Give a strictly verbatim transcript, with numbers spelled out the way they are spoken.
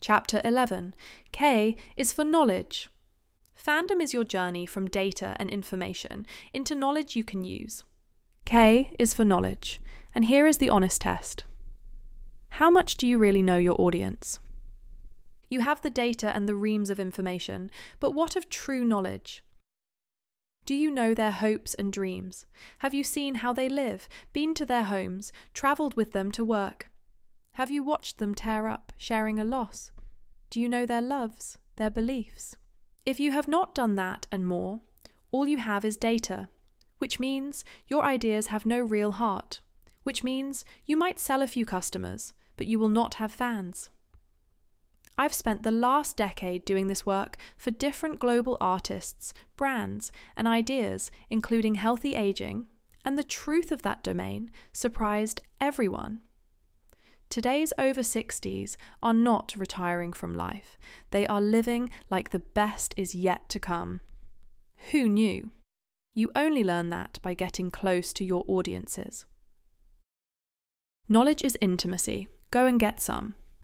Chapter eleven. K is for knowledge. Fandom is your journey from data and information into knowledge you can use. K is for knowledge, and here is the honest test. How much do you really know your audience? You have the data and the reams of information, but what of true knowledge? Do you know their hopes and dreams? Have you seen how they live, been to their homes, travelled with them to work? Have you watched them tear up, sharing a loss? Do you know their loves, their beliefs? If you have not done that and more, all you have is data, which means your ideas have no real heart, which means you might sell a few customers, but you will not have fans. I've spent the last decade doing this work for different global artists, brands, and ideas, including healthy aging, and the truth of that domain surprised everyone. Today's over sixties are not retiring from life. They are living like the best is yet to come. Who knew? You only learn that by getting close to your audiences. Knowledge is intimacy. Go and get some.